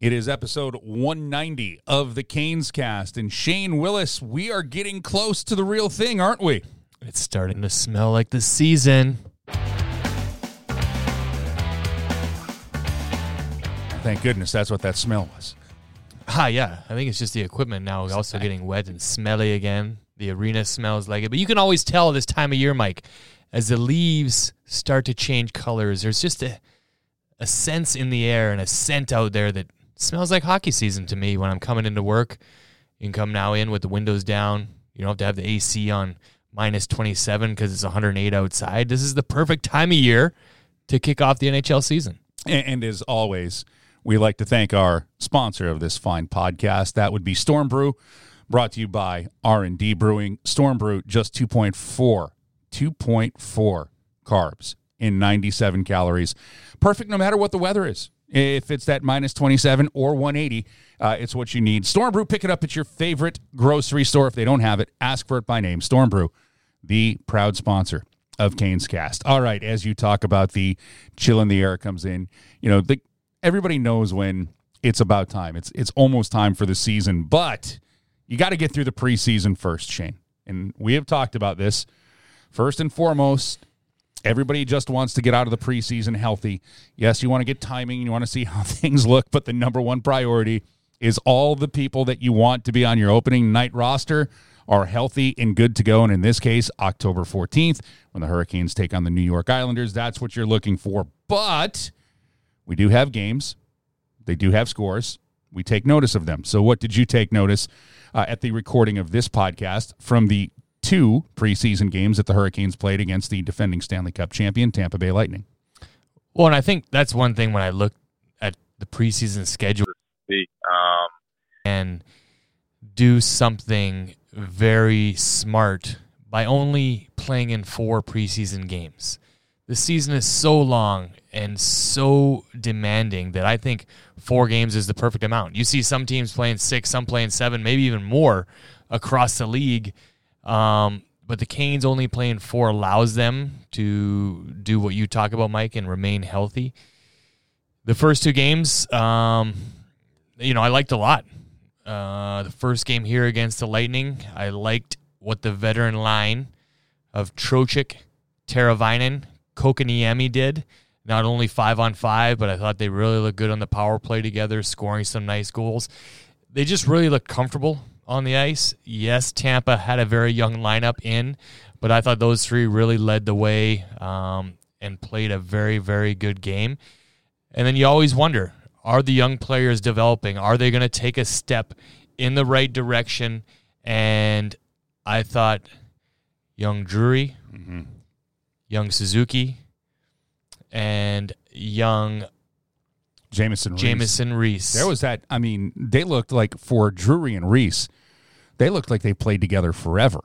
It is episode 190 of the Canes Cast. And Shane Willis, we are getting close to the real thing, aren't we? It's starting to smell like the season. Thank goodness that's what that smell was. Yeah. I think it's just the equipment now also getting wet and smelly again. The arena smells like it. But you can always tell this time of year, Mike, as the leaves start to change colors, there's just a sense in the air and a scent out there that smells like hockey season to me when I'm coming into work. You can come now in with the windows down. You don't have to have the AC on minus 27 because it's 108 outside. This is the perfect time of year to kick off the NHL season. And as always, we like to thank our sponsor of this fine podcast. That would be Storm Brew, brought to you by R&D Brewing. Storm Brew, just 2.4 carbs in 97 calories. Perfect no matter what the weather is. If it's that minus 27 or 180, it's what you need. Storm Brew, pick it up at your favorite grocery store. If they don't have it, ask for it by name. Storm Brew, the proud sponsor of Canes Cast. All right, as you talk about the chill in the air comes in, you know, everybody knows when it's about time. It's almost time for the season, but you got to get through the preseason first, Shane. And we have talked about this. First and foremost, everybody just wants to get out of the preseason healthy. Yes, you want to get timing, you want to see how things look, but the number one priority is all the people that you want to be on your opening night roster are healthy and good to go. And in this case, October 14th, when the Hurricanes take on the New York Islanders, that's what you're looking for. But we do have games. They do have scores. We take notice of them. So what did you take notice at the recording of this podcast from the 2 preseason games that the Hurricanes played against the defending Stanley Cup champion Tampa Bay Lightning? Well, and I think that's one thing when I look at the preseason schedule and do something very smart by only playing in 4 preseason games. The season is so long and so demanding that I think 4 games is the perfect amount. You see some teams playing 6, some playing 7, maybe even more across the league. But the Canes only playing 4 allows them to do what you talk about, Mike, and remain healthy. The first 2 games, I liked a lot. The first game here against the Lightning, I liked what the veteran line of Trocheck, Teravainen, Kokoniemi did. Not only 5-on-5, but I thought they really looked good on the power play together, scoring some nice goals. They just really looked comfortable on the ice. Yes, Tampa had a very young lineup in, but I thought those 3 really led the way and played a very, very good game. And then you always wonder, are the young players developing? Are they going to take a step in the right direction? And I thought young Drury, young Suzuki, and young Jamieson Reese. There was that, they looked like, for Drury and Reese, they looked like they played together forever.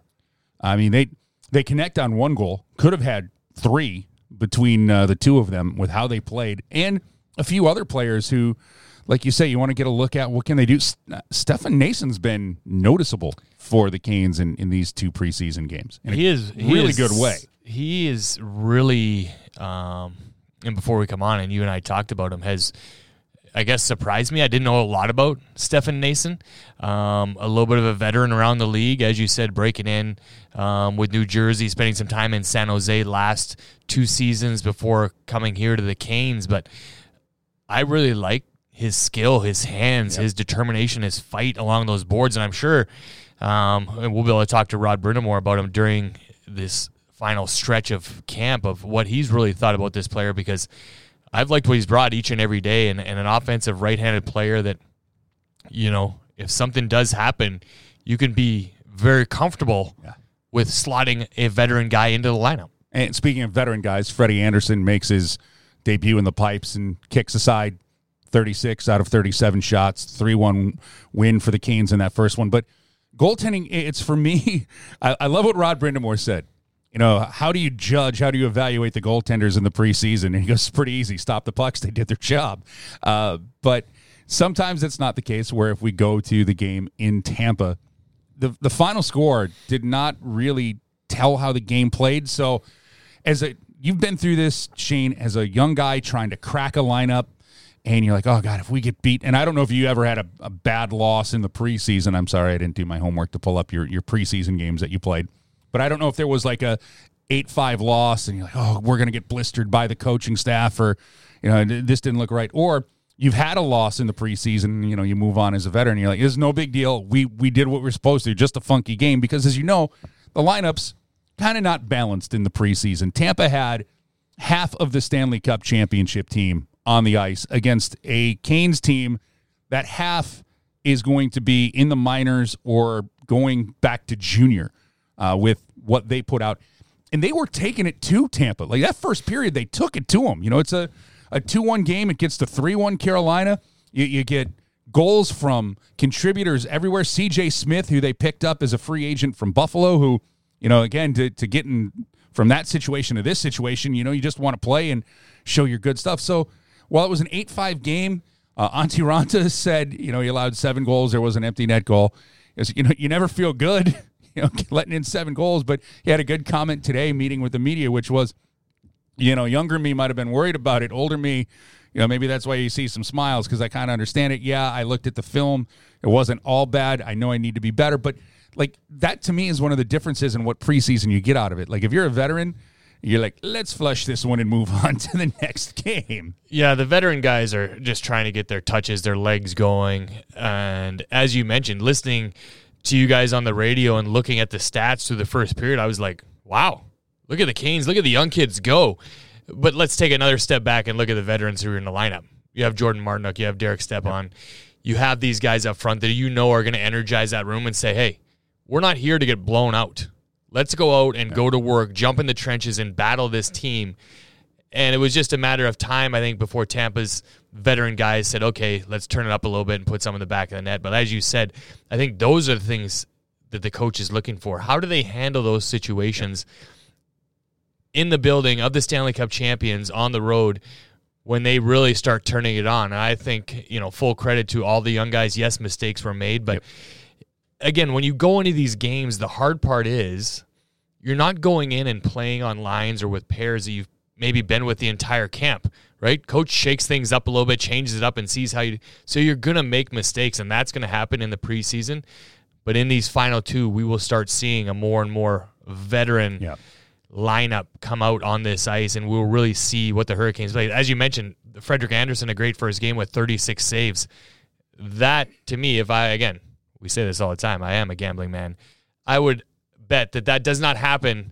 They connect on 1 goal, could have had 3 between the 2 of them with how they played, and a few other players who, like you say, you want to get a look at what can they do. Stefan Nason's been noticeable for the Canes in these 2 preseason games. In a good way. He is really, and before we come on, and you and I talked about him, has, I guess, surprised me. I didn't know a lot about Stefan Nason. A little bit of a veteran around the league, as you said, breaking in with New Jersey, spending some time in San Jose last 2 seasons before coming here to the Canes. But I really like his skill, his hands, his determination, his fight along those boards. And I'm sure we'll be able to talk to Rod Brindamore about him during this final stretch of camp of what he's really thought about this player, because I've liked what he's brought each and every day, and an offensive right-handed player that, if something does happen, you can be very comfortable with slotting a veteran guy into the lineup. And speaking of veteran guys, Freddie Anderson makes his debut in the pipes and kicks aside 36 out of 37 shots, 3-1 win for the Canes in that first one. But goaltending, it's for me, I love what Rod Brindamore said. How do you judge, how do you evaluate the goaltenders in the preseason? And he goes, it's pretty easy. Stop the pucks. They did their job. But sometimes it's not the case, where if we go to the game in Tampa, the final score did not really tell how the game played. So you've been through this, Shane, as a young guy trying to crack a lineup, and you're like, oh, God, if we get beat. And I don't know if you ever had a bad loss in the preseason. I'm sorry, I didn't do my homework to pull up your preseason games that you played. But I don't know if there was like a 8-5 loss, and you're like, oh, we're going to get blistered by the coaching staff, or, this didn't look right. Or you've had a loss in the preseason, you move on as a veteran. You're like, it's no big deal. We did what we're supposed to, just a funky game. Because as you know, the lineups kind of not balanced in the preseason. Tampa had half of the Stanley Cup championship team on the ice against a Canes team that half is going to be in the minors or going back to junior with what they put out. And they were taking it to Tampa. Like that first period, they took it to them. It's a 2-1 game. It gets to 3-1 Carolina. You get goals from contributors everywhere. C.J. Smith, who they picked up as a free agent from Buffalo, who, again, to get in from that situation to this situation, you just want to play and show your good stuff. So while it was an 8-5 game, Antti Raanta said, he allowed 7 goals. There was an empty net goal. You never feel good, letting in 7 goals. But he had a good comment today meeting with the media, which was, younger me might have been worried about it. Older me, maybe that's why you see some smiles, because I kind of understand it. Yeah, I looked at the film. It wasn't all bad. I know I need to be better. But, that to me is one of the differences in what preseason you get out of it. Like, if you're a veteran, you're like, let's flush this one and move on to the next game. Yeah, the veteran guys are just trying to get their touches, their legs going. And as you mentioned, listening to you guys on the radio and looking at the stats through the first period, I was like, wow, look at the Canes, look at the young kids go. But let's take another step back and look at the veterans who are in the lineup. You have Jordan Martinook, you have Derek Stepan. Yep. You have these guys up front that are going to energize that room and say, hey, we're not here to get blown out. Let's go out and go to work, jump in the trenches, and battle this team. And it was just a matter of time, I think, before Tampa's veteran guys said, okay, let's turn it up a little bit and put some in the back of the net. But as you said, I think those are the things that the coach is looking for. How do they handle those situations in the building of the Stanley Cup champions on the road when they really start turning it on? And I think, full credit to all the young guys. Yes, mistakes were made, but again, when you go into these games, the hard part is you're not going in and playing on lines or with pairs that you've maybe been with the entire camp, right? Coach shakes things up a little bit, changes it up, and sees how you... So you're going to make mistakes, and that's going to happen in the preseason. But in these final 2, we will start seeing a more and more veteran lineup come out on this ice, and we'll really see what the Hurricanes play. As you mentioned, Frederik Andersen, a great first game with 36 saves. That, to me, we say this all the time, I am a gambling man, I would bet that does not happen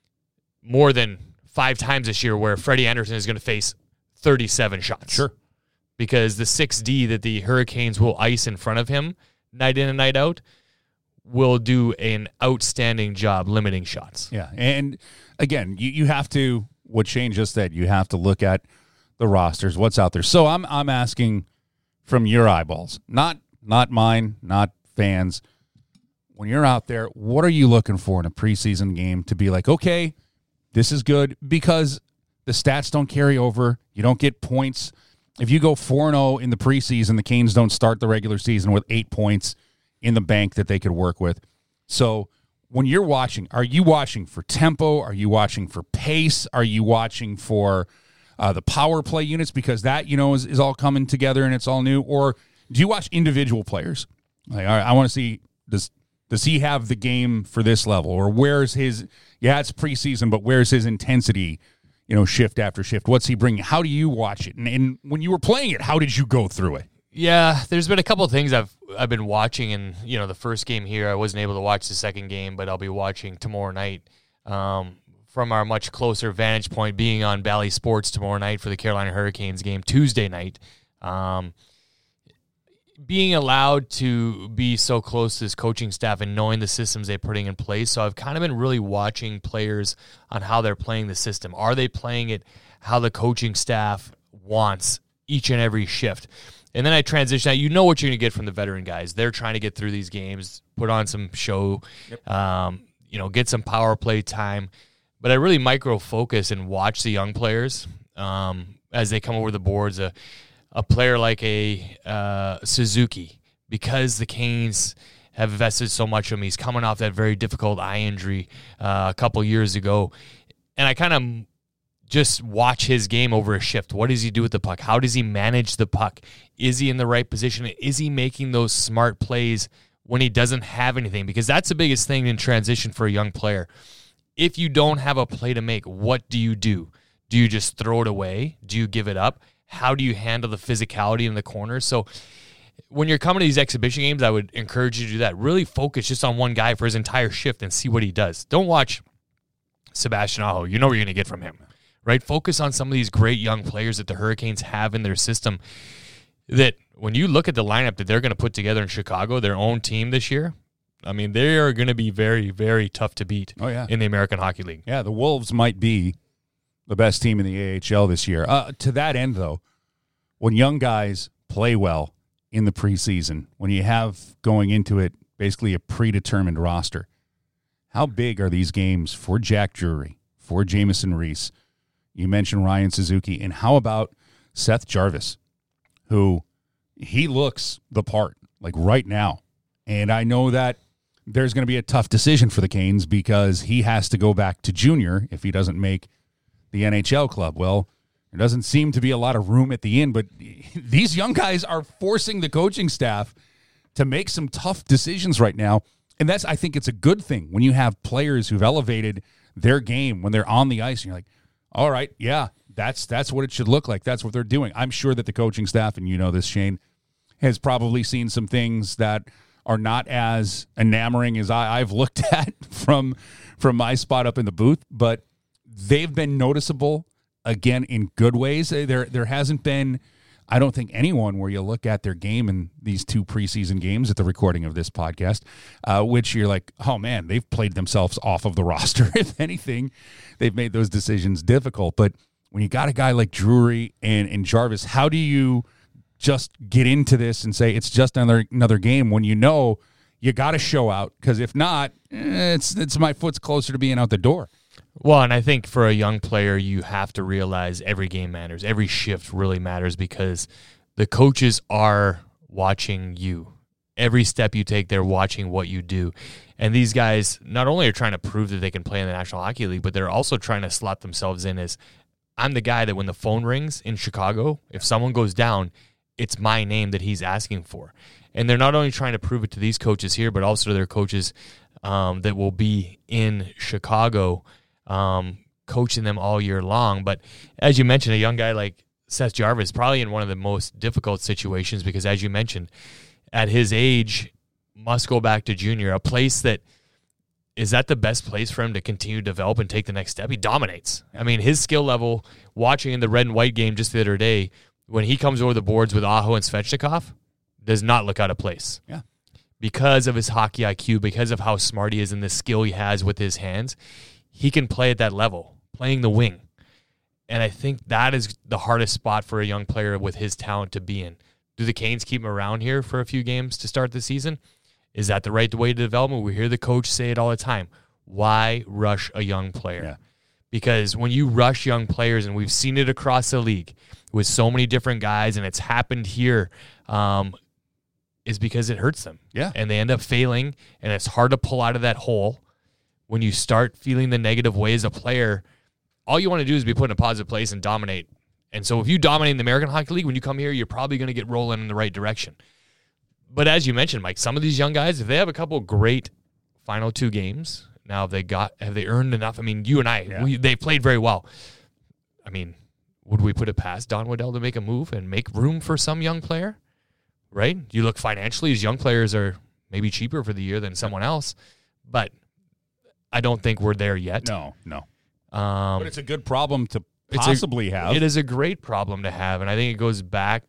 more than 5 times this year where Freddie Andersen is going to face 37 shots. Sure. Because the 6D that the Hurricanes will ice in front of him night in and night out will do an outstanding job limiting shots. Yeah, and again, you have to, what Shane just said, you have to look at the rosters, what's out there. So I'm asking from your eyeballs, not mine, not fans. When you're out there, what are you looking for in a preseason game to be like, okay, this is good? Because the stats don't carry over. You don't get points. If you go 4-0 in the preseason, the Canes don't start the regular season with 8 points in the bank that they could work with. So when you're watching, are you watching for tempo? Are you watching for pace? Are you watching for the power play units? Because that, is all coming together and it's all new. Or do you watch individual players? Like, all right, I want to see, does he have the game for this level? Or where's his, it's preseason, but where's his intensity, shift after shift? What's he bringing? How do you watch it? And when you were playing it, how did you go through it? Yeah, there's been a couple of things I've been watching, and the first game here, I wasn't able to watch the second game, but I'll be watching tomorrow night from our much closer vantage point, being on Bally Sports tomorrow night for the Carolina Hurricanes game Tuesday night. Being allowed to be so close to this coaching staff and knowing the systems they're putting in place, so I've kind of been really watching players on how they're playing the system. Are they playing it how the coaching staff wants each and every shift? And then I transition out. What you're going to get from the veteran guys. They're trying to get through these games, put on some show, get some power play time. But I really micro-focus and watch the young players as they come over the boards. A player like a Suzuki, because the Canes have invested so much in him. He's coming off that very difficult eye injury a couple years ago. And I kind of just watch his game over a shift. What does he do with the puck? How does he manage the puck? Is he in the right position? Is he making those smart plays when he doesn't have anything? Because that's the biggest thing in transition for a young player. If you don't have a play to make, what do you do? Do you just throw it away? Do you give it up? How do you handle the physicality in the corner? So when you're coming to these exhibition games, I would encourage you to do that. Really focus just on one guy for his entire shift and see what he does. Don't watch Sebastian Aho. You know what you're going to get from him, right? Focus on some of these great young players that the Hurricanes have in their system, that when you look at the lineup that they're going to put together in Chicago, their own team this year, I mean, they are going to be very, very tough to beat in the American Hockey League. Yeah, the Wolves might be the best team in the AHL this year. To that end, though, when young guys play well in the preseason, when you have going into it basically a predetermined roster, how big are these games for Jack Drury, for Jamieson Reese? You mentioned Ryan Suzuki, and how about Seth Jarvis, who he looks the part, like right now. And I know that there's going to be a tough decision for the Canes because he has to go back to junior if he doesn't make the NHL club. Well, there doesn't seem to be a lot of room at the inn, but these young guys are forcing the coaching staff to make some tough decisions right now. And I think it's a good thing when you have players who've elevated their game when they're on the ice and you're like, all right, yeah, that's what it should look like. That's what they're doing. I'm sure that the coaching staff, and you know this, Shane, has probably seen some things that are not as enamoring as I've looked at from my spot up in the booth, but they've been noticeable, again, in good ways. There hasn't been, I don't think, anyone where you look at their game in these 2 preseason games at the recording of this podcast, which you're like, oh, man, they've played themselves off of the roster. If anything, they've made those decisions difficult. But when you got a guy like Drury and Jarvis, how do you just get into this and say it's just another game when you know you got to show out? Because if not, it's my foot's closer to being out the door. Well, and I think for a young player, you have to realize every game matters. Every shift really matters because the coaches are watching you. Every step you take, they're watching what you do. And these guys not only are trying to prove that they can play in the National Hockey League, but they're also trying to slot themselves in as, I'm the guy that when the phone rings in Chicago, if someone goes down, it's my name that he's asking for. And they're not only trying to prove it to these coaches here, but also to their coaches that will be in Chicago, coaching them all year long. But as you mentioned, a young guy like Seth Jarvis probably in one of the most difficult situations because, as you mentioned, at his age, must go back to junior, a place that is that the best place for him to continue to develop and take the next step? He dominates. I mean, his skill level, watching in the red and white game just the other day, when he comes over the boards with Aho and Svechnikov, does not look out of place. Yeah. Because of his hockey IQ, because of how smart he is and the skill he has with his hands, he can play at that level, playing the wing. And I think that is the hardest spot for a young player with his talent to be in. Do the Canes keep him around here for a few games to start the season? Is that the right way to development? We hear the coach say it all the time. Why rush a young player? Yeah. Because when you rush young players, and we've seen it across the league with so many different guys, and it's happened here, is because it hurts them. Yeah. And they end up failing, and it's hard to pull out of that hole. When you start feeling the negative way as a player, all you want to do is be put in a positive place and dominate. And so if you dominate in the American Hockey League, when you come here, you're probably going to get rolling in the right direction. But as you mentioned, Mike, some of these young guys, if they have a couple of great final 2 games, now have they earned enough? I mean, you and I, they played very well. I mean, would we put it past Don Waddell to make a move and make room for some young player? Right? You look financially, these young players are maybe cheaper for the year than someone else, but I don't think we're there yet. No. But it's a good problem to possibly have. It is a great problem to have, and I think it goes back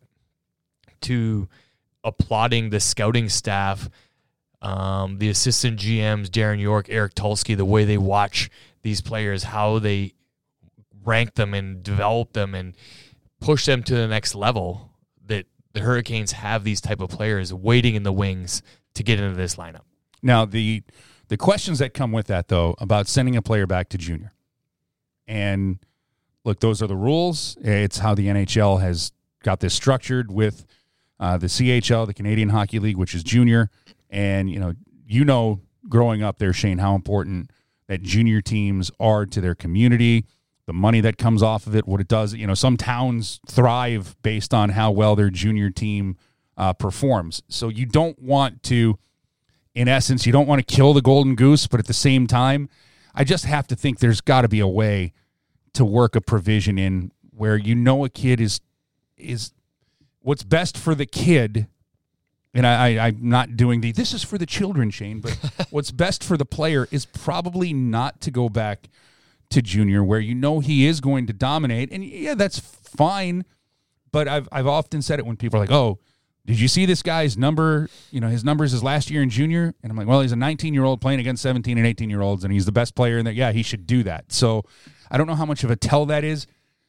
to applauding the scouting staff, the assistant GMs, Darren York, Eric Tulsky, the way they watch these players, how they rank them and develop them and push them to the next level, that the Hurricanes have these type of players waiting in the wings to get into this lineup. Now, the questions that come with that, though, about sending a player back to junior. And, look, those are the rules. It's how the NHL has got this structured with the CHL, the Canadian Hockey League, which is junior. And, you know, growing up there, Shane, how important that junior teams are to their community, the money that comes off of it, what it does. Some towns thrive based on how well their junior team performs. So you don't want to, in essence, you don't want to kill the golden goose, but at the same time, I just have to think there's got to be a way to work a provision in where a kid is what's best for the kid. And I'm not doing this is for the children, Shane, but what's best for the player is probably not to go back to junior where he is going to dominate. And yeah, that's fine. But I've often said it when people are like, oh, did you see this guy's number? His numbers his last year in junior. And I'm like, well, he's a 19-year-old playing against 17 and 18-year-olds, and he's the best player in that. Yeah, he should do that. So I don't know how much of a tell that is.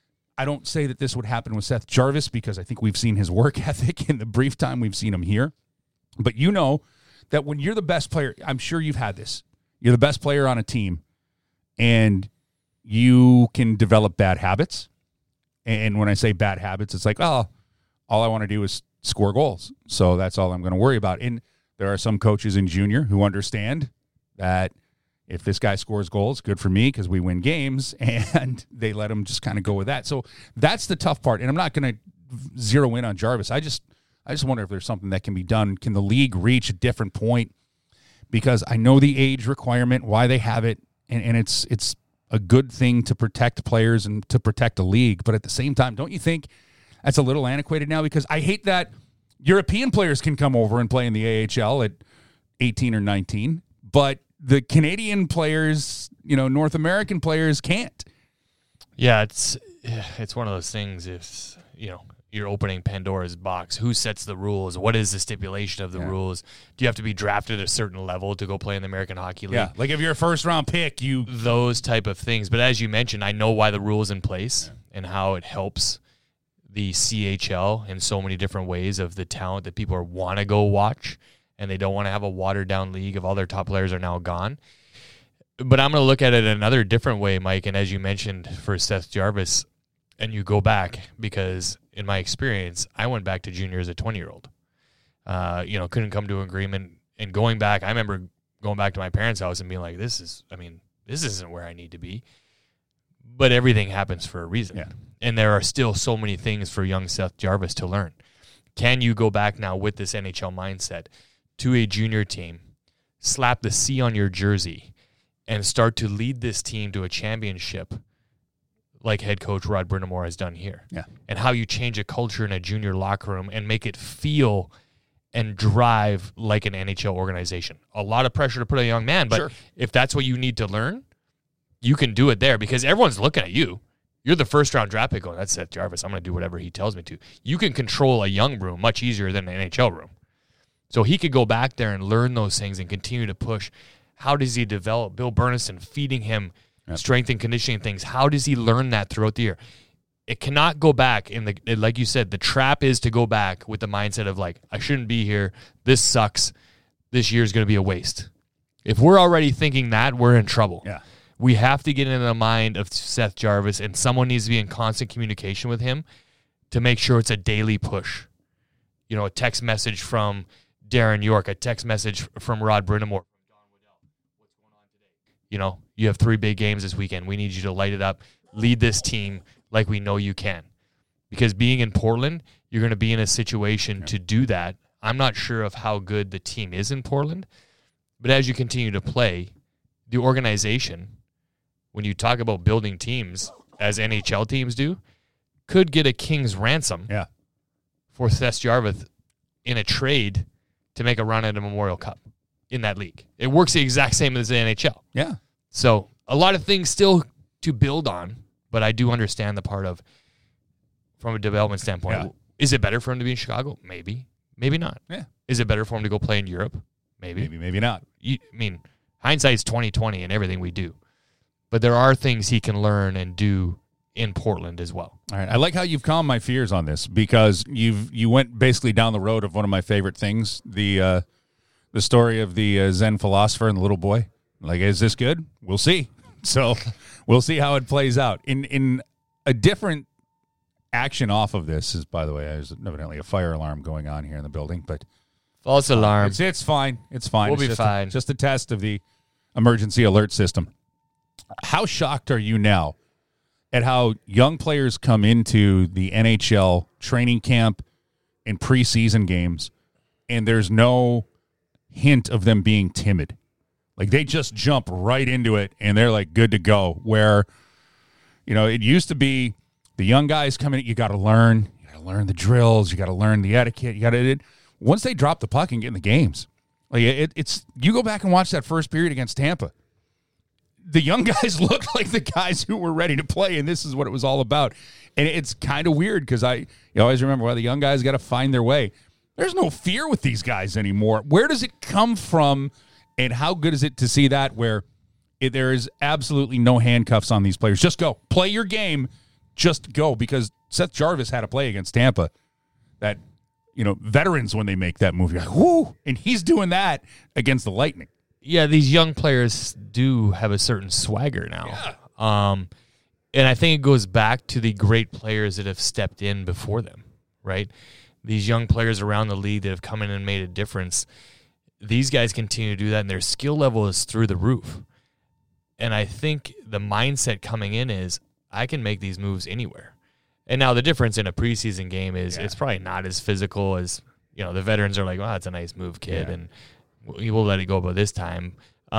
I don't say that this would happen with Seth Jarvis because I think we've seen his work ethic in the brief time we've seen him here. But that when you're the best player, I'm sure you've had this. You're the best player on a team, and you can develop bad habits. And when I say bad habits, it's like, oh, all I want to do is score goals. So that's all I'm going to worry about. And there are some coaches in junior who understand that if this guy scores goals, good for me because we win games, and they let him just kind of go with that. So that's the tough part. And I'm not going to zero in on Jarvis. I just wonder if there's something that can be done. Can the league reach a different point? Because I know the age requirement, why they have it, and it's a good thing to protect players and to protect a league. But at the same time, don't you think that's a little antiquated now? Because I hate that European players can come over and play in the AHL at 18 or 19, but the Canadian players, North American players can't. Yeah, it's one of those things. If you're opening Pandora's box, who sets the rules? What is the stipulation of the rules? Do you have to be drafted at a certain level to go play in the American Hockey League? Yeah, like if you're a first-round pick, those type of things. But as you mentioned, I know why the rule's in place and how it helps the CHL in so many different ways of the talent that people want to go watch, and they don't want to have a watered-down league if all their top players are now gone. But I'm going to look at it another different way, Mike, and as you mentioned for Seth Jarvis, and you go back, because in my experience, I went back to junior as a 20-year-old. Couldn't come to an agreement. And going back, I remember going back to my parents' house and being like, this isn't where I need to be. But everything happens for a reason. Yeah. And there are still so many things for young Seth Jarvis to learn. Can you go back now with this NHL mindset to a junior team, slap the C on your jersey, and start to lead this team to a championship like head coach Rod Brind'Amour has done here? Yeah. And how you change a culture in a junior locker room and make it feel and drive like an NHL organization. A lot of pressure to put on a young man, but if that's what you need to learn, you can do it there because everyone's looking at you. You're the first-round draft pick going, that's Seth Jarvis. I'm going to do whatever he tells me to. You can control a young room much easier than an NHL room. So he could go back there and learn those things and continue to push. How does he develop? Bill Burnison feeding him strength and conditioning things. How does he learn that throughout the year? It cannot go back like you said, the trap is to go back with the mindset of like, I shouldn't be here. This sucks. This year is going to be a waste. If we're already thinking that, we're in trouble. Yeah. We have to get into the mind of Seth Jarvis, and someone needs to be in constant communication with him to make sure it's a daily push. A text message from Darren York, a text message from Rod Brind'Amour, from Don Waddell. What's going on today? You have 3 big games this weekend. We need you to light it up. Lead this team like we know you can. Because being in Portland, you're going to be in a situation to do that. I'm not sure of how good the team is in Portland, but as you continue to play, the organization, when you talk about building teams, as NHL teams do, could get a king's ransom for Seth Jarvis in a trade to make a run at a Memorial Cup in that league. It works the exact same as the NHL. Yeah. So a lot of things still to build on, but I do understand the part of, from a development standpoint, is it better for him to be in Chicago? Maybe. Maybe not. Yeah. Is it better for him to go play in Europe? Maybe. Maybe not. Hindsight's 20/20 in everything we do. But there are things he can learn and do in Portland as well. All right. I like how you've calmed my fears on this because you went basically down the road of one of my favorite things, the story of the Zen philosopher and the little boy. Like, is this good? We'll see. So we'll see how it plays out. In a different action off of this is, by the way, there's evidently a fire alarm going on here in the building, but false alarm. It's fine. It's fine. We'll be fine. Just a test of the emergency alert system. How shocked are you now at how young players come into the NHL training camp and preseason games, and there's no hint of them being timid. Like, they just jump right into it, and they're, like, good to go. Where, it used to be the young guys coming in, you got to learn the drills, you got to learn the etiquette, once they drop the puck and get in the games, like, it's you go back and watch that first period against Tampa. The young guys looked like the guys who were ready to play, and this is what it was all about. And it's kind of weird because you always remember, well, the young guys got to find their way. There's no fear with these guys anymore. Where does it come from, and how good is it to see that where there is absolutely no handcuffs on these players? Just go. Play your game. Just go. Because Seth Jarvis had to play against Tampa. That, veterans, when they make that move, you're like, whoo! And he's doing that against the Lightning. Yeah, these young players do have a certain swagger now. Yeah. And I think it goes back to the great players that have stepped in before them, right? These young players around the league that have come in and made a difference, these guys continue to do that, and their skill level is through the roof. And I think the mindset coming in is, I can make these moves anywhere. And now the difference in a preseason game is it's probably not as physical as, the veterans are like, well, that's a nice move, kid, and we'll let it go by this time.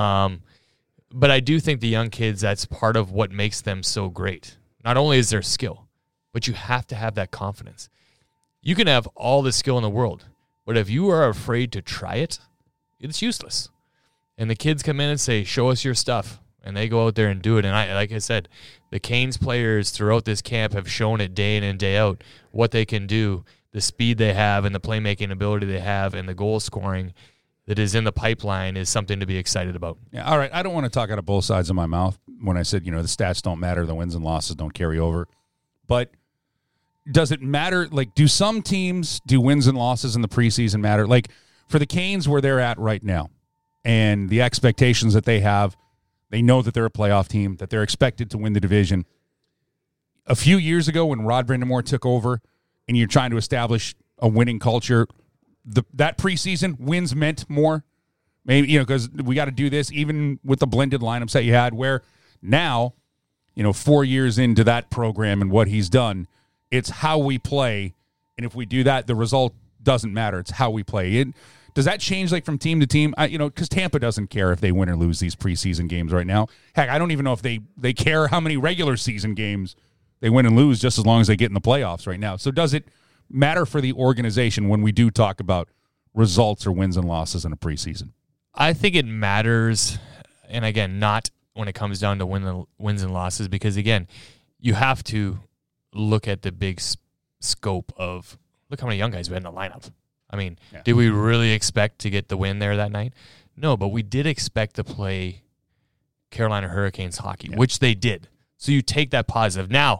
But I do think the young kids, that's part of what makes them so great. Not only is their skill, but you have to have that confidence. You can have all the skill in the world, but if you are afraid to try it, it's useless. And the kids come in and say, show us your stuff. And they go out there and do it. And like I said, the Canes players throughout this camp have shown it day in and day out what they can do, the speed they have and the playmaking ability they have and the goal scoring that is in the pipeline is something to be excited about. Yeah, all right, I don't want to talk out of both sides of my mouth when I said, the stats don't matter, the wins and losses don't carry over. But does it matter? Like, do some teams, do wins and losses in the preseason matter? Like, for the Canes, where they're at right now, and the expectations that they have, they know that they're a playoff team, that they're expected to win the division. A few years ago when Rod Brindamore took over and you're trying to establish a winning culture, that preseason wins meant more. Maybe, because we got to do this even with the blended lineups that you had, where now, 4 years into that program and what he's done, it's how we play. And if we do that, the result doesn't matter. It's how we play. Does that change like from team to team? Because Tampa doesn't care if they win or lose these preseason games right now. Heck, I don't even know if they care how many regular season games they win and lose, just as long as they get in the playoffs right now. So does it matter for the organization when we do talk about results or wins and losses in a preseason? I think it matters, and again, not when it comes down to wins and losses, because again, you have to look at the big scope of, look how many young guys we had in the lineup. I mean, Did we really expect to get the win there that night? No, but we did expect to play Carolina Hurricanes hockey, which they did. So you take that positive. Now,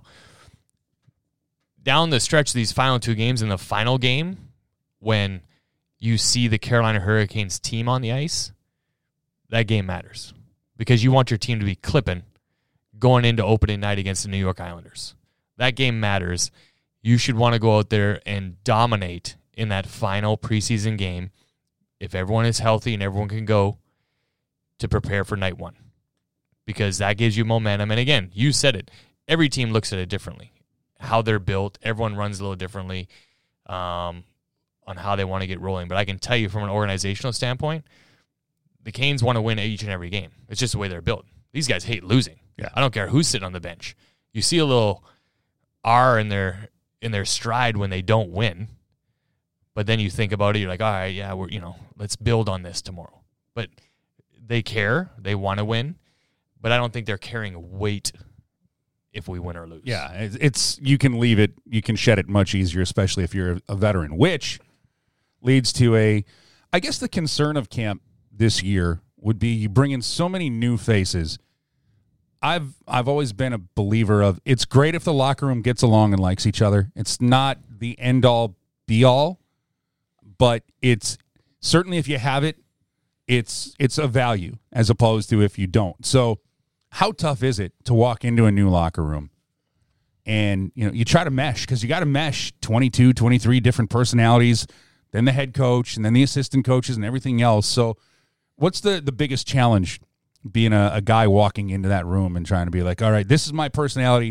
down the stretch of these final two games, in the final game, when you see the Carolina Hurricanes team on the ice, that game matters because you want your team to be clipping going into opening night against the New York Islanders. That game matters. You should want to go out there and dominate in that final preseason game, if everyone is healthy and everyone can go, to prepare for night one, because that gives you momentum. And again, you said it, every team looks at it differently, how they're built. Everyone runs a little differently on how they want to get rolling. But I can tell you from an organizational standpoint, the Canes want to win each and every game. It's just the way they're built. These guys hate losing. Yeah. I don't care who's sitting on the bench. You see a little R in their stride when they don't win. But then you think about it, you're like, all right, yeah, let's build on this tomorrow. But they care, they want to win, but I don't think they're carrying weight if we win or lose. Yeah, it's you can leave it, you can shed it much easier, especially if you're a veteran, which leads to I guess the concern of camp this year would be you bring in so many new faces. I've always been a believer of, it's great if the locker room gets along and likes each other. It's not the end-all, be-all. But it's certainly, if you have it, it's a value as opposed to if you don't. So how tough is it to walk into a new locker room and, you try to mesh, because you got to mesh 22, 23 different personalities, then the head coach and then the assistant coaches and everything else. So what's the biggest challenge being a guy walking into that room and trying to be like, all right, this is my personality.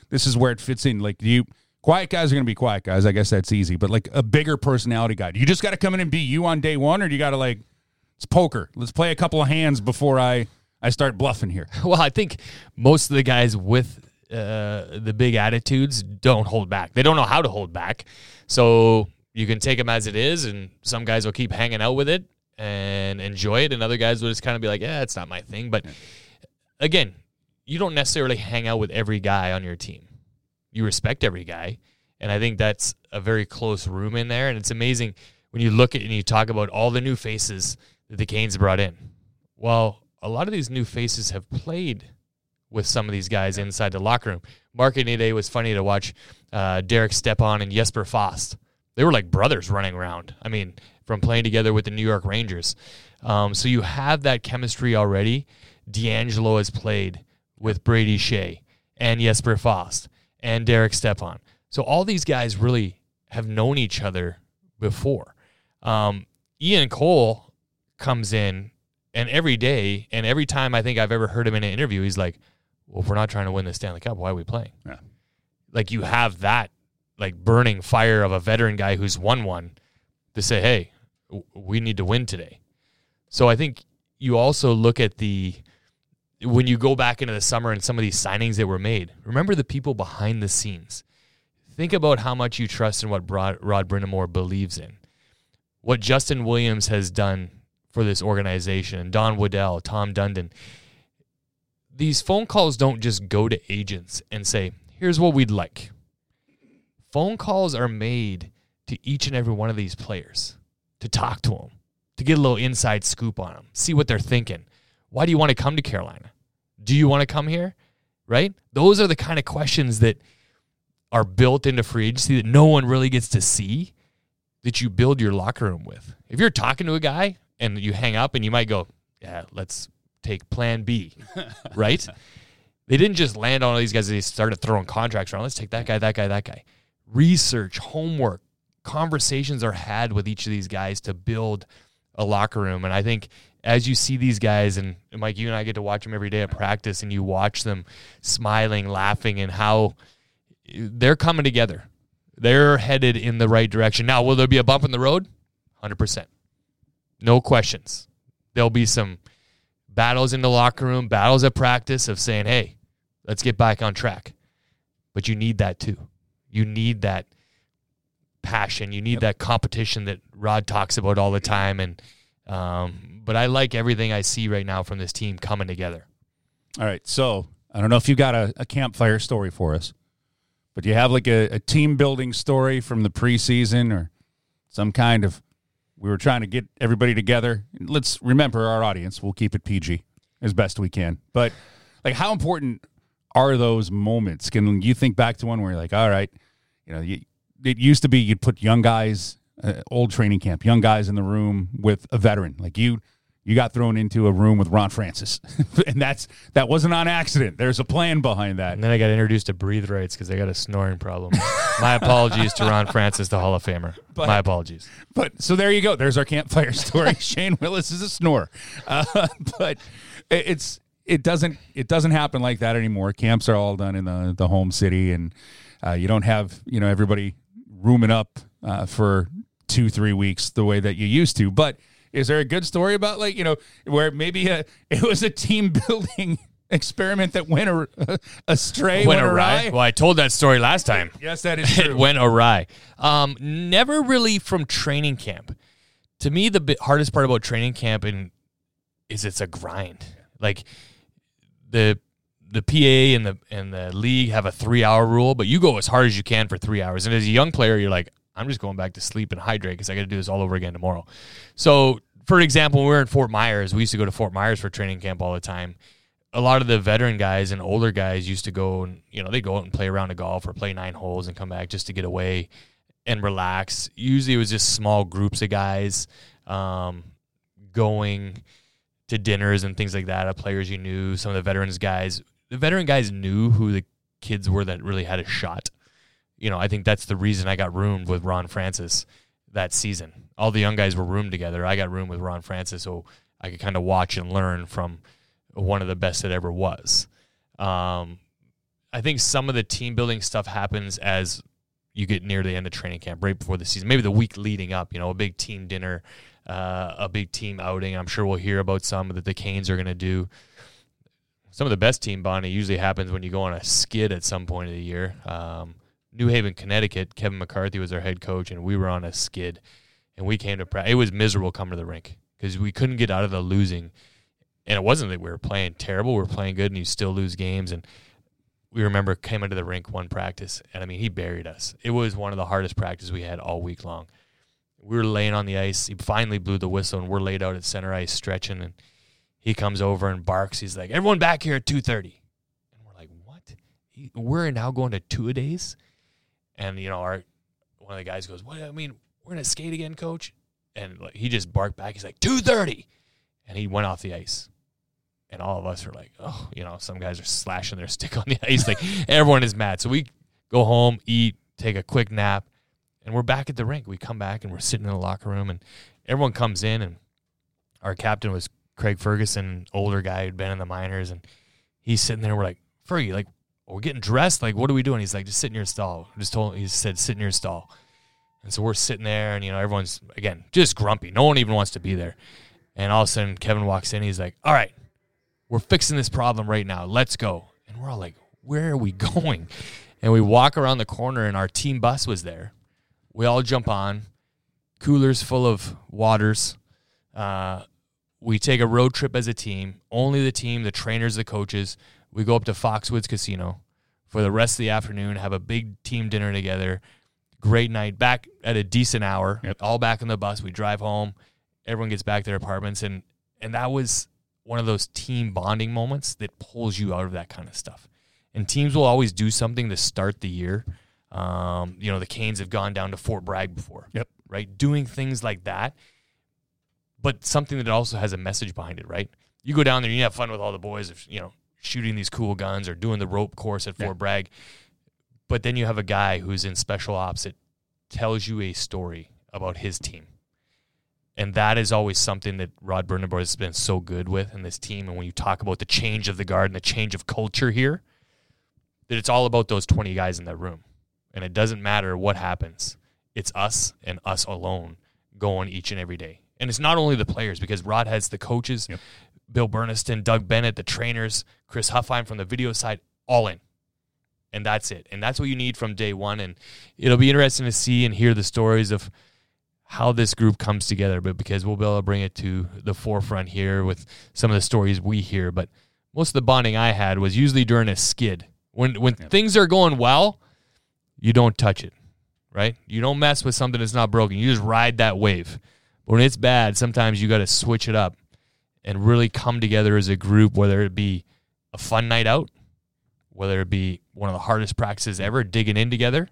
this is where it fits in. Like, quiet guys are going to be quiet guys. I guess that's easy. But, like, a bigger personality guy. Do you just got to come in and be you on day one, or do you got to, like, it's poker. Let's play a couple of hands before I start bluffing here. Well, I think most of the guys with the big attitudes don't hold back. They don't know how to hold back. So you can take them as it is, and some guys will keep hanging out with it and enjoy it, and other guys will just kind of be like, yeah, it's not my thing. But, again, you don't necessarily hang out with every guy on your team. You respect every guy, and I think that's a very close room in there, and it's amazing when you look at and you talk about all the new faces that the Canes brought in. Well, a lot of these new faces have played with some of these guys inside the locker room. Marketing Day was funny to watch Derek Stepan and Jesper Fast. They were like brothers running around. I mean, from playing together with the New York Rangers. So you have that chemistry already. D'Angelo has played with Brady Shea and Jesper Fast and Derek Stepan. So all these guys really have known each other before. Ian Cole comes in, and every day and every time I think I've ever heard him in an interview, he's like, well, if we're not trying to win the Stanley Cup, why are we playing? Yeah. Like, you have that, like, burning fire of a veteran guy who's won one to say, hey, we need to win today. So I think you also look at when you go back into the summer and some of these signings that were made, remember the people behind the scenes. Think about how much you trust in what Rod Brind'Amour believes in. What Justin Williams has done for this organization, Don Waddell, Tom Dundon. These phone calls don't just go to agents and say, here's what we'd like. Phone calls are made to each and every one of these players to talk to them, to get a little inside scoop on them, see what they're thinking. Why do you want to come to Carolina? Do you want to come here? Right? Those are the kind of questions that are built into free agency that no one really gets to see, that you build your locker room with. If you're talking to a guy and you hang up and you might go, yeah, let's take plan B, right? They didn't just land on all these guys. They started throwing contracts around. Let's take that guy, that guy, that guy. Research, homework, conversations are had with each of these guys to build a locker room. And I think as you see these guys, and Mike, you and I get to watch them every day at practice, and you watch them smiling, laughing, and how they're coming together. They're headed in the right direction. Now, will there be a bump in the road? 100%. No questions. There'll be some battles in the locker room, battles at practice of saying, hey, let's get back on track. But you need that too. You need that passion. You need that competition that Rod talks about all the time. And but I like everything I see right now from this team coming together. All right, so I don't know if you got a campfire story for us, but do you have like a team-building story from the preseason or some kind of, we were trying to get everybody together. Let's remember our audience. We'll keep it PG as best we can. But, like, how important are those moments? Can you think back to one where you're like, all right, you know, it used to be you'd put young guys, old training camp, young guys in the room with a veteran. Like, you got thrown into a room with Ron Francis, and that wasn't on accident. There's a plan behind that. And then I got introduced to breathe rights because I got a snoring problem. My apologies to Ron Francis, the Hall of Famer. My apologies. But so there you go. There's our campfire story. Shane Willis is a snorer, but it doesn't happen like that anymore. Camps are all done in the home city, and you don't have everybody rooming up for 2-3 weeks the way that you used to, but. Is there a good story about, like, where maybe it was a team-building experiment that went astray, went awry? Well, I told that story last time. Yes, that is true. It went awry. Never really from training camp. To me, the hardest part about training camp is it's a grind. Like, the PA and the league have a 3-hour rule, but you go as hard as you can for 3 hours. And as a young player, you're like, I'm just going back to sleep and hydrate because I got to do this all over again tomorrow. So, for example, when we were in Fort Myers, we used to go to Fort Myers for training camp all the time. A lot of the veteran guys and older guys used to go and, they go out and play a round of golf or play 9 holes and come back just to get away and relax. Usually it was just small groups of guys going to dinners and things like that of players you knew. Some of the veteran guys knew who the kids were that really had a shot. I think that's the reason I got roomed with Ron Francis that season. All the young guys were roomed together. I got roomed with Ron Francis, so I could kind of watch and learn from one of the best that ever was. I think some of the team building stuff happens as you get near the end of training camp, right before the season, maybe the week leading up, a big team dinner, a big team outing. I'm sure we'll hear about some that the Canes are going to do. Some of the best team bonding usually happens when you go on a skid at some point of the year. New Haven, Connecticut, Kevin McCarthy was our head coach, and we were on a skid. And we came to practice. It was miserable coming to the rink because we couldn't get out of the losing. And it wasn't that we were playing terrible. We were playing good, and you still lose games. And we remember came into the rink one practice, and, he buried us. It was one of the hardest practices we had all week long. We were laying on the ice. He finally blew the whistle, and we're laid out at center ice stretching, and he comes over and barks. He's like, everyone back here at 2:30. And we're like, what? We're now going to two-a-days? And, one of the guys goes, what? We're going to skate again, coach? And he just barked back. He's like, 2:30. And he went off the ice. And all of us are like, oh, some guys are slashing their stick on the ice. Like, everyone is mad. So we go home, eat, take a quick nap, and we're back at the rink. We come back, and we're sitting in the locker room, and everyone comes in, and our captain was Craig Ferguson, older guy who'd been in the minors, and he's sitting there. We're like, Fergie, like, we're getting dressed. Like, what are we doing? He's like, just sit in your stall. He said, sit in your stall. And so we're sitting there, and, everyone's, again, just grumpy. No one even wants to be there. And all of a sudden, Kevin walks in. He's like, all right, we're fixing this problem right now. Let's go. And we're all like, where are we going? And we walk around the corner, and our team bus was there. We all jump on, coolers full of waters. We take a road trip as a team, only the team, the trainers, the coaches. We go up to Foxwoods Casino for the rest of the afternoon, have a big team dinner together. Great night, back at a decent hour, all back on the bus. We drive home. Everyone gets back to their apartments, and that was one of those team bonding moments that pulls you out of that kind of stuff. And teams will always do something to start the year. The Canes have gone down to Fort Bragg before, right? Doing things like that, but something that also has a message behind it, right? You go down there and you have fun with all the boys, shooting these cool guns or doing the rope course at Fort Bragg. But then you have a guy who's in special ops that tells you a story about his team. And that is always something that Rod Brind'Amour has been so good with in this team. And when you talk about the change of the guard and the change of culture here, that it's all about those 20 guys in that room. And it doesn't matter what happens. It's us and us alone going each and every day. And it's not only the players, because Rod has the coaches, Bill Burniston, Doug Bennett, the trainers, Chris Huffheim from the video side, all in. And that's it. And that's what you need from day one. And it'll be interesting to see and hear the stories of how this group comes together, but because we'll be able to bring it to the forefront here with some of the stories we hear. But most of the bonding I had was usually during a skid. When things are going well, you don't touch it, right? You don't mess with something that's not broken. You just ride that wave. But when it's bad, sometimes you got to switch it up and really come together as a group, whether it be a fun night out, whether it be one of the hardest practices ever, digging in together,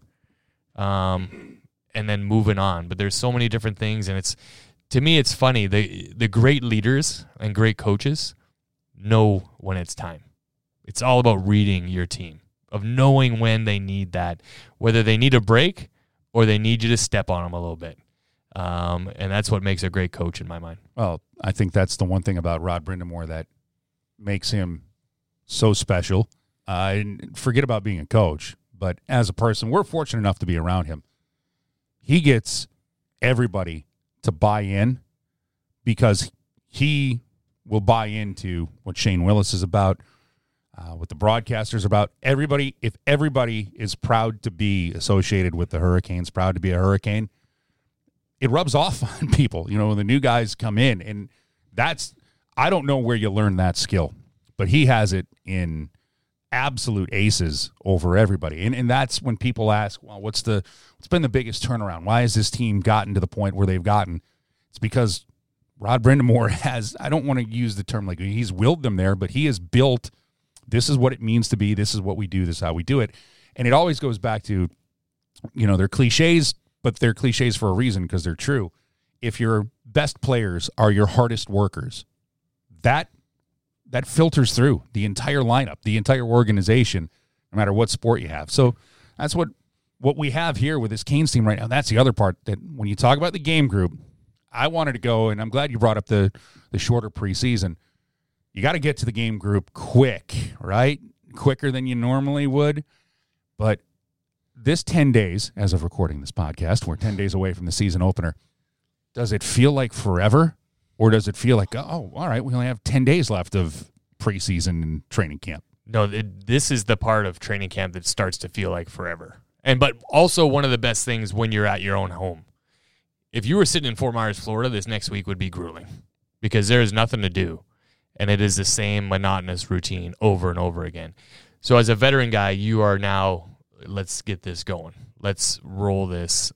and then moving on. But there's so many different things, and to me, it's funny. The great leaders and great coaches know when it's time. It's all about reading your team, of knowing when they need that, whether they need a break or they need you to step on them a little bit. And that's what makes a great coach in my mind. Well, I think that's the one thing about Rod Brind'Amour that makes him so special. And forget about being a coach, but as a person, we're fortunate enough to be around him. He gets everybody to buy in because he will buy into what Shane Willis is about, what the broadcasters about. If everybody is proud to be associated with the Hurricanes, proud to be a Hurricane, it rubs off on people. When the new guys come in, and I don't know where you learn that skill, but he has it in absolute aces over everybody. And that's when people ask, well, what's been the biggest turnaround? Why has this team gotten to the point where they've gotten? It's because Rod Brind'Amour has, I don't want to use the term like he's willed them there, but he has built, this is what it means to be, this is what we do, this is how we do it. And it always goes back to, they're cliches, but they're cliches for a reason because they're true. If your best players are your hardest workers, that filters through the entire lineup, the entire organization, no matter what sport you have. So that's what we have here with this Canes team right now. That's the other part, that when you talk about the game group, I wanted to go, and I'm glad you brought up the shorter preseason. You got to get to the game group quick, right? quicker than you normally would. But this 10 days, as of recording this podcast, we're 10 days away from the season opener. Does it feel like forever? Or does it feel like, oh, all right, we only have 10 days left of preseason and training camp? No, this is the part of training camp that starts to feel like forever. But also one of the best things when you're at your own home. If you were sitting in Fort Myers, Florida, this next week would be grueling because there is nothing to do, and it is the same monotonous routine over and over again. So as a veteran guy, you are now, let's get this going. Let's roll this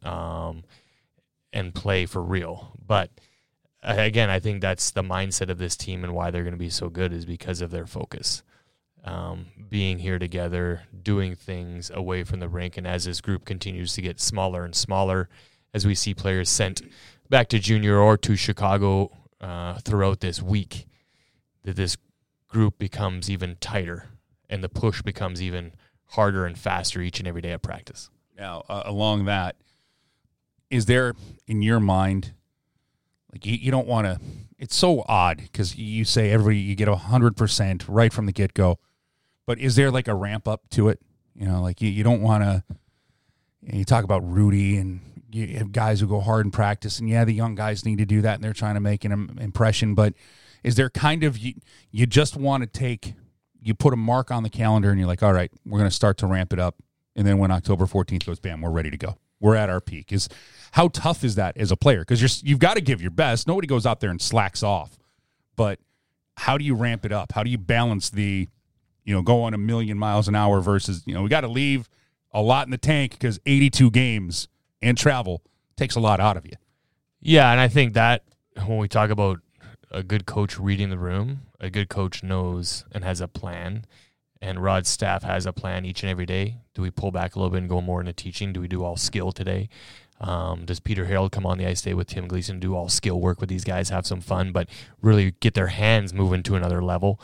and play for real. But again, I think that's the mindset of this team and why they're going to be so good is because of their focus. Being here together, doing things away from the rink, and as this group continues to get smaller and smaller, as we see players sent back to junior or to Chicago throughout this week, that this group becomes even tighter and the push becomes even harder and faster each and every day at practice. Now, along that, is there, in your mind, like you don't want to, it's so odd because you say you get 100% right from the get-go, but is there like a ramp up to it? You know, like you don't want to, you talk about Rudy and you have guys who go hard in practice, and the young guys need to do that, and they're trying to make an impression. But is there kind of you just want to you put a mark on the calendar, and you're like, all right, we're going to start to ramp it up, and then when October 14th goes, bam, we're ready to go. We're at our peak. How tough is that as a player? Because you've got to give your best. Nobody goes out there and slacks off. But how do you ramp it up? How do you balance the, go on 1,000,000 miles an hour versus, we got to leave a lot in the tank because 82 games and travel takes a lot out of you. Yeah, and I think that when we talk about a good coach reading the room, a good coach knows and has a plan, and Rod's staff has a plan each and every day. Do we pull back a little bit and go more into teaching? Do we do all skill today? Does Peter Harold come on the ice today with Tim Gleason, do all skill work with these guys, have some fun, but really get their hands moving to another level?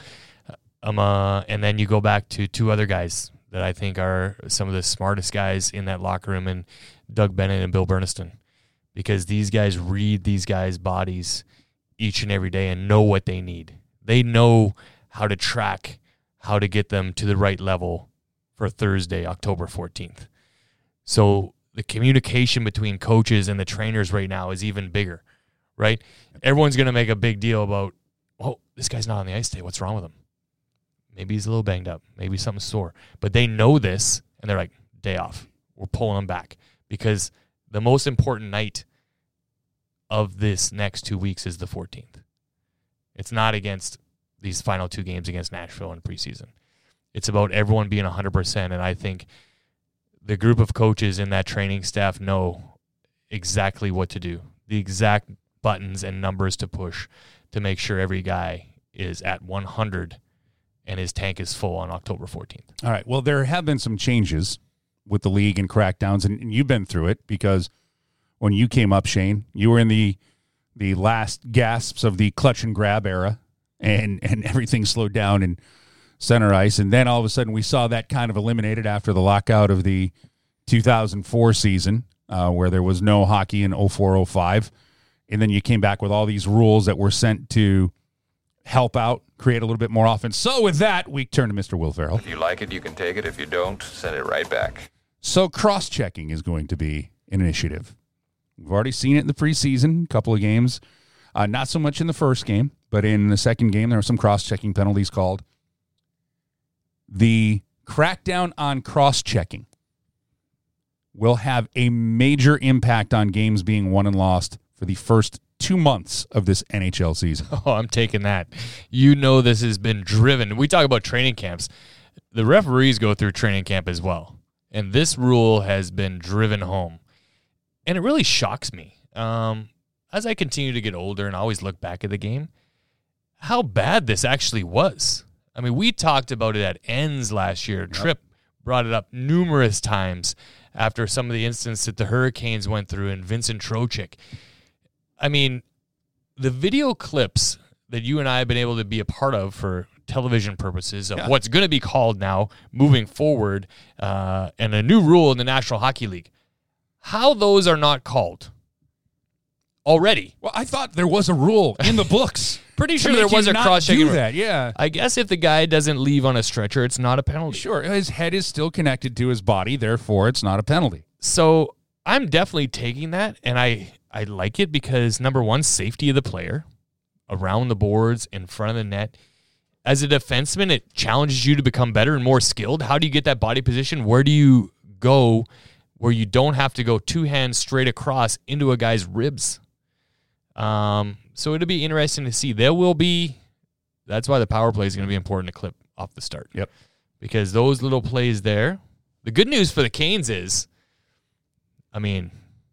And then you go back to two other guys that I think are some of the smartest guys in that locker room, and Doug Bennett and Bill Burniston, because these guys read these guys' bodies each and every day and know what they need. They know how to track, how to get them to the right level for Thursday, October 14th. So the communication between coaches and the trainers right now is even bigger, right? Everyone's going to make a big deal about, oh, this guy's not on the ice today. What's wrong with him? Maybe he's a little banged up. Maybe something's sore. But they know this, and they're like, day off. We're pulling him back. Because the most important night of this next 2 weeks is the 14th. It's not against these final two games against Nashville in preseason. It's about everyone being 100%, and I think the group of coaches in that training staff know exactly what to do, the exact buttons and numbers to push to make sure every guy is at 100 and his tank is full on October 14th. All right. Well, there have been some changes with the league and crackdowns, and you've been through it because when you came up, Shane, you were in the last gasps of the clutch and grab era, and everything slowed down in center ice. And then all of a sudden we saw that kind of eliminated after the lockout of the 2004 season where there was no hockey in 04-05. And then you came back with all these rules that were sent to help out, create a little bit more offense. So with that, we turn to Mr. Will Ferrell. If you like it, you can take it. If you don't, send it right back. So cross-checking is going to be an initiative. We've already seen it in the preseason, a couple of games. Not so much in the first game, but in the second game, there were some cross-checking penalties called. The crackdown on cross-checking will have a major impact on games being won and lost for the first 2 months of this NHL season. Oh, I'm taking that. You know this has been driven. We talk about training camps. The referees go through training camp as well. And this rule has been driven home. And it really shocks me. As I continue to get older and always look back at the game, how bad this actually was. I mean, we talked about it at ends last year. Yep. Tripp brought it up numerous times after some of the incidents that the Hurricanes went through and Vincent Trocheck. I mean, the video clips that you and I have been able to be a part of for television purposes of what's going to be called now moving forward and a new rule in the National Hockey League, how those are not called already. Well, I thought there was a rule in the books. Pretty sure there was a cross-checking rule. That, yeah. I guess if the guy doesn't leave on a stretcher, it's not a penalty. Sure, his head is still connected to his body, therefore it's not a penalty. So I'm definitely taking that, and I like it because, number one, safety of the player around the boards, in front of the net. As a defenseman, it challenges you to become better and more skilled. How do you get that body position? Where do you go where you don't have to go two hands straight across into a guy's ribs? So it'll be interesting to see. That's why the power play is going to be important to clip off the start. Yep. Because those little plays there, the good news for the Canes is, I mean,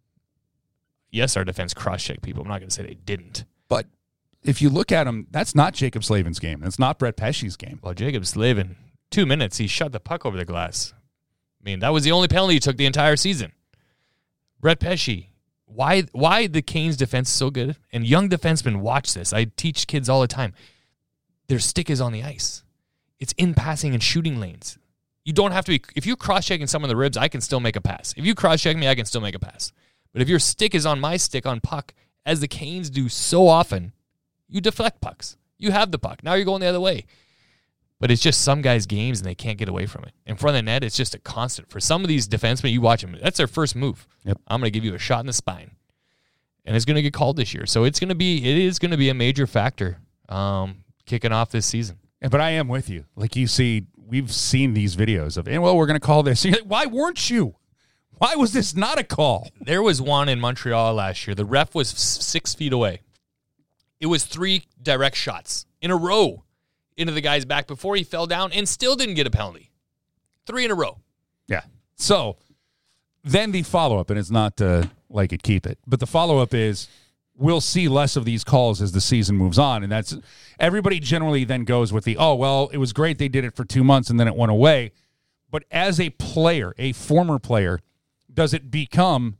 yes, our defense cross-checked people. I'm not going to say they didn't. But if you look at him, that's not Jacob Slavin's game. That's not Brett Pesce's game. Well, Jacob Slavin, 2 minutes, he shot the puck over the glass. I mean, that was the only penalty he took the entire season. Brett Pesce, why the Canes defense is so good? And young defensemen watch this. I teach kids all the time. Their stick is on the ice. It's in passing and shooting lanes. You don't have to be, if you're cross-checking someone in the ribs, I can still make a pass. If you cross-check me, I can still make a pass. But if your stick is on my stick on puck, as the Canes do so often, you deflect pucks. You have the puck. Now you're going the other way. But it's just some guys' games, and they can't get away from it. In front of the net, it's just a constant. For some of these defensemen, you watch them, that's their first move. Yep. I'm going to give you a shot in the spine. And it's going to get called this year. So it is going to be a major factor kicking off this season. Yeah, but I am with you. Like you see, we've seen these videos of, we're going to call this. You're like, why weren't you? Why was this not a call? There was one in Montreal last year. The ref was 6 feet away. It was 3 direct shots in a row into the guy's back before he fell down and still didn't get a penalty. 3 in a row. Yeah. So then the follow-up, and it's not like it, keep it, but the follow-up is we'll see less of these calls as the season moves on. And that's everybody generally then goes with it was great they did it for 2 months and then it went away. But as a player, a former player, does it become,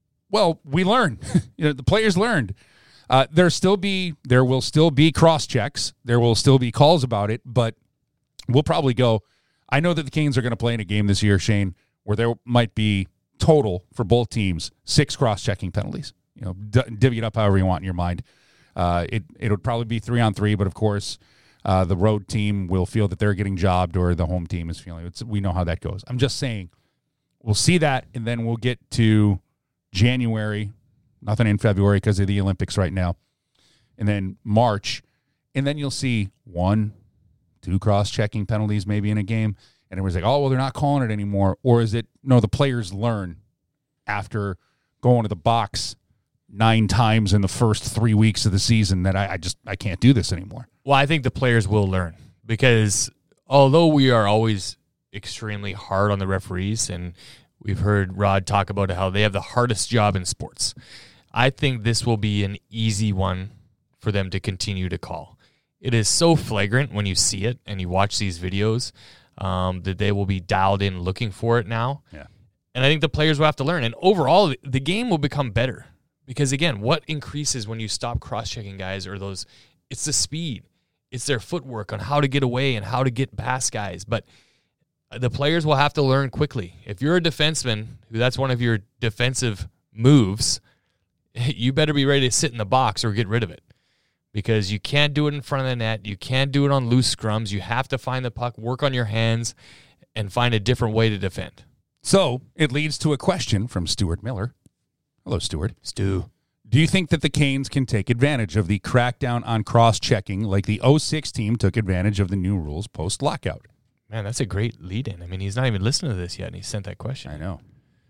we learn. The players learned. There will still be cross-checks. There will still be calls about it, but we'll probably go. I know that the Canes are going to play in a game this year, Shane, where there might be total for both teams 6 cross-checking penalties. Divvy it up however you want in your mind. It would probably be 3-on-3, but of course, the road team will feel that they're getting jobbed, or the home team is feeling it. We know how that goes. I'm just saying, we'll see that, and then we'll get to January. Nothing in February because of the Olympics right now. And then March. And then you'll see 1-2 cross-checking penalties maybe in a game. And everyone's like, they're not calling it anymore. Or is it, no, the players learn after going to the box 9 times in the first 3 weeks of the season that I can't do this anymore. Well, I think the players will learn because although we are always extremely hard on the referees, and we've heard Rod talk about how they have the hardest job in sports, I think this will be an easy one for them to continue to call. It is so flagrant when you see it and you watch these videos that they will be dialed in looking for it now. Yeah. And I think the players will have to learn. And overall, the game will become better. Because, again, what increases when you stop cross-checking guys it's the speed. It's their footwork on how to get away and how to get past guys. But the players will have to learn quickly. If you're a defenseman, that's one of your defensive moves, you better be ready to sit in the box or get rid of it. Because you can't do it in front of the net. You can't do it on loose scrums. You have to find the puck, work on your hands, and find a different way to defend. So it leads to a question from Stuart Miller. Hello, Stuart. Stu. Do you think that the Canes can take advantage of the crackdown on cross-checking like the 06 team took advantage of the new rules post-lockout? Man, that's a great lead-in. I mean, he's not even listening to this yet, and he sent that question. I know.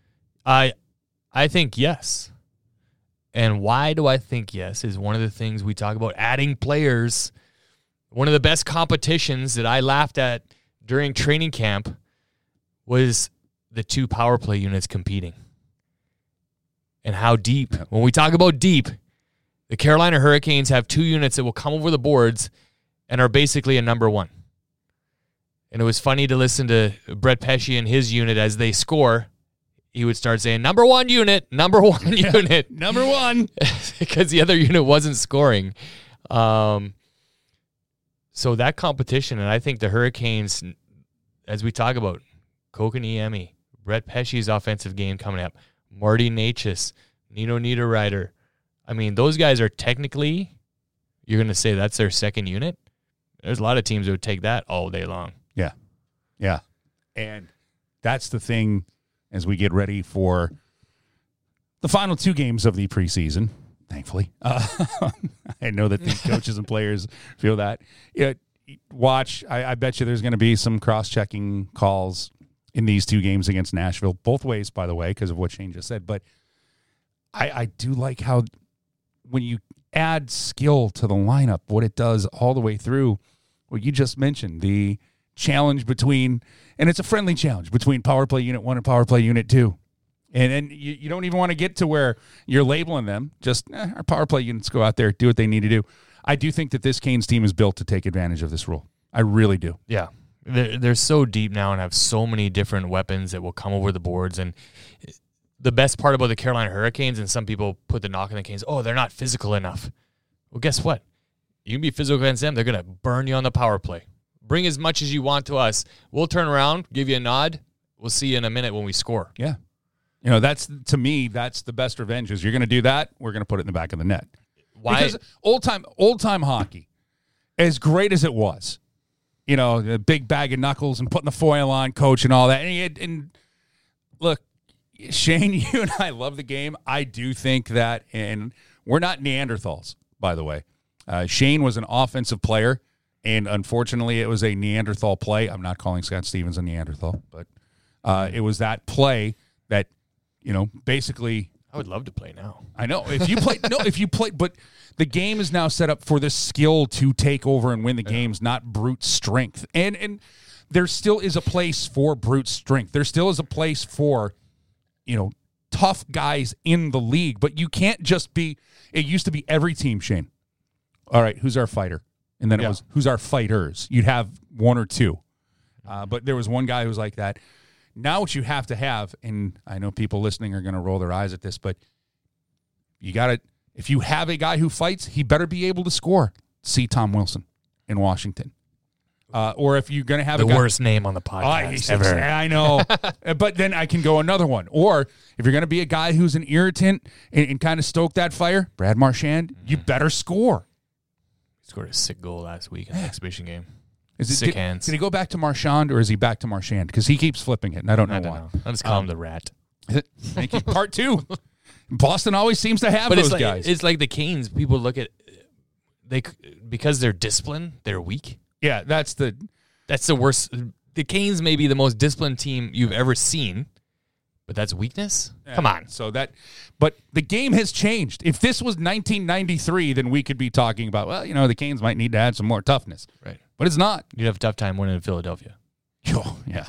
I think yes. And why do I think yes is one of the things we talk about, adding players. One of the best competitions that I laughed at during training camp was the 2 power play units competing. And how deep. When we talk about deep, the Carolina Hurricanes have 2 units that will come over the boards and are basically a number 1. And it was funny to listen to Brett Pesce and his unit as they score. He would start saying, number 1 unit, number 1 unit. Number 1. Because the other unit wasn't scoring. So that competition, and I think the Hurricanes, as we talk about, Kotkaniemi, Brett Pesce's offensive game coming up, Marty Necas, Nino Niederreiter. I mean, those guys are technically, you're going to say that's their second unit. There's a lot of teams that would take that all day long. Yeah. Yeah. And that's the thing as we get ready for the final 2 games of the preseason, thankfully. I know that the coaches and players feel that. Watch, I bet you there's going to be some cross-checking calls in these 2 games against Nashville, both ways, by the way, because of what Shane just said. But I do like how when you add skill to the lineup, what it does all the way through, what you just mentioned, the challenge between, and it's a friendly challenge between power play unit 1 and power play unit 2. And then you don't even want to get to where you're labeling them. Just our power play units go out there, do what they need to do. I do think that this Canes team is built to take advantage of this rule. I really do. Yeah. They're so deep now and have so many different weapons that will come over the boards. And the best part about the Carolina Hurricanes, and some people put the knock on the Canes, they're not physical enough. Well, guess what? You can be physical against them. They're going to burn you on the power play. Bring as much as you want to us. We'll turn around, give you a nod. We'll see you in a minute when we score. Yeah. That's, to me, that's the best revenge is you're going to do that, we're going to put it in the back of the net. Why? Because old-time hockey, as great as it was, the big bag of knuckles and putting the foil on, coach and all that. And look, Shane, you and I love the game. I do think that, and we're not Neanderthals, by the way. Shane was an offensive player, and unfortunately it was a Neanderthal play. I'm not calling Scott Stevens a Neanderthal, but it was that play that, basically. I would love to play now. I know. If you play, but the game is now set up for the skill to take over and win the games, not brute strength. And there still is a place for brute strength. There still is a place for, tough guys in the league, but you can't just be, it used to be every team, Shane. All right, who's our fighter? And then it was, who's our fighters? You'd have 1 or 2. But there was one guy who was like that. Now what you have to have, and I know people listening are going to roll their eyes at this, but you got to, if you have a guy who fights, he better be able to score. See Tom Wilson in Washington. Or if you're going to have the a guy, worst name on the podcast ever. I know. But then I can go another one. Or if you're going to be a guy who's an irritant and kind of stoke that fire, Brad Marchand, you better score. He scored a sick goal last week in the exhibition game. Sick hands. Did he go back to Marchand or is he back to Marchand? Because he keeps flipping it, and I don't know why. I'll just call him the rat. Thank you. Part 2. Boston always seems to have those guys. It's like the Canes. People look at because they're disciplined, they're weak. Yeah, that's the worst. The Canes may be the most disciplined team you've ever seen, but that's weakness? Yeah. Come on. But the game has changed. If this was 1993, then we could be talking about, the Canes might need to add some more toughness. Right. But it's not. You'd have a tough time winning in Philadelphia. Oh, yeah.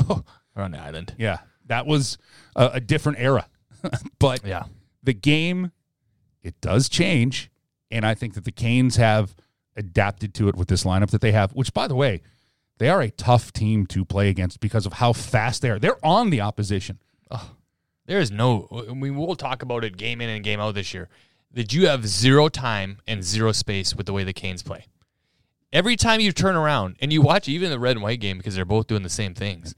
Or on the island. Yeah. That was a different era. But the game, it does change. And I think that the Canes have adapted to it with this lineup that they have, which, by the way, they are a tough team to play against because of how fast they are. They're on the opposition. There is we'll talk about it game in and game out this year, that you have 0 time and 0 space with the way the Canes play. Every time you turn around, and you watch even the red and white game because they're both doing the same things,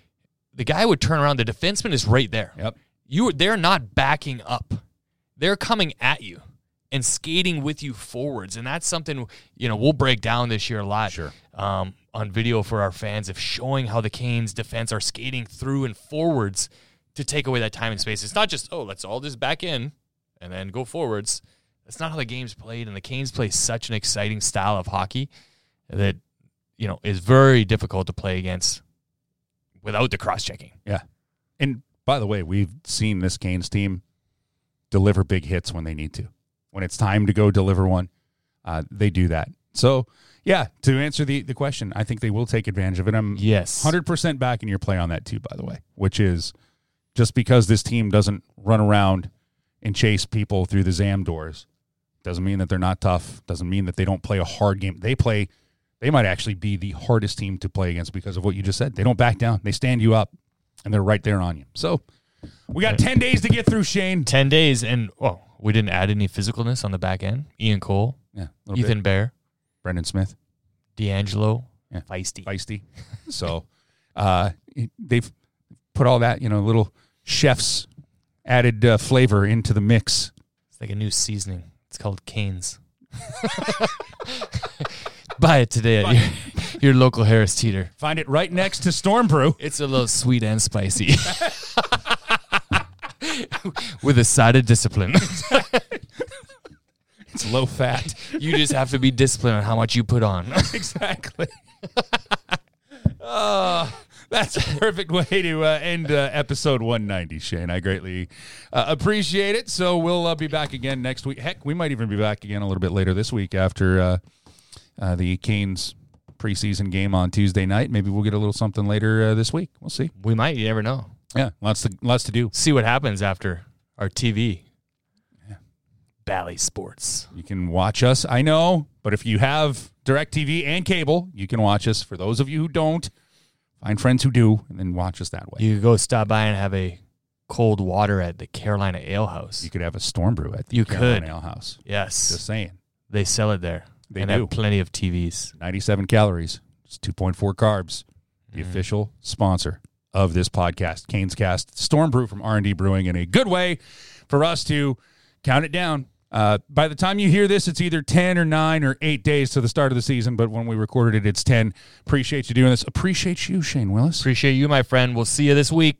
the guy would turn around, the defenseman is right there. Yep. They're not backing up. They're coming at you and skating with you forwards. And that's something, we'll break down this year a lot. Sure. On video for our fans of showing how the Canes defense are skating through and forwards to take away that time and space. It's not just, let's all just back in and then go forwards. That's not how the game's played, and the Canes play such an exciting style of hockey that, is very difficult to play against without the cross-checking. Yeah. And, by the way, we've seen this Canes team deliver big hits when they need to. When it's time to go deliver one, they do that. So, yeah, to answer the question, I think they will take advantage of it. I'm 100% back in your play on that, too, by the way, which is just because this team doesn't run around and chase people through the Zam doors doesn't mean that they're not tough. Doesn't mean that they don't play a hard game. They might actually be the hardest team to play against because of what you just said. They don't back down. They stand you up, and they're right there on you. So we got 10 days to get through, Shane. 10 days, and we didn't add any physicalness on the back end. Ian Cole, Ethan Bear, Brendan Smith, D'Angelo, feisty. So they've put all that, little chef's added flavor into the mix. like a new seasoning. It's called Cane's. Buy it today at your local Harris Teeter. Find it right next to Storm Brew. It's a little sweet and spicy. With a side of discipline. It's low fat. You just have to be disciplined on how much you put on. Exactly. That's a perfect way to end episode 190, Shane. I greatly appreciate it. So we'll be back again next week. Heck, we might even be back again a little bit later this week after the Canes preseason game on Tuesday night. Maybe we'll get a little something later this week. We'll see. We might. You never know. Yeah, lots to do. See what happens after our TV. Yeah. Bally Sports. You can watch us, I know, but if you have DirecTV and cable, you can watch us. For those of you who don't, find friends who do, and then watch us that way. You could go stop by and have a cold water at the Carolina Ale House. You could have a Storm Brew at the Carolina Ale House. Yes. Just saying. They sell it there. They do. have plenty of TVs. 97 calories. It's 2.4 carbs. The official sponsor of this podcast, Canes Cast. Storm Brew from R&D Brewing, in a good way for us to count it down. By the time you hear this, it's either 10 or 9 or 8 days to the start of the season, but when we recorded it, it's 10. Appreciate you doing this. Appreciate you, Shane Willis. Appreciate you, my friend. We'll see you this week.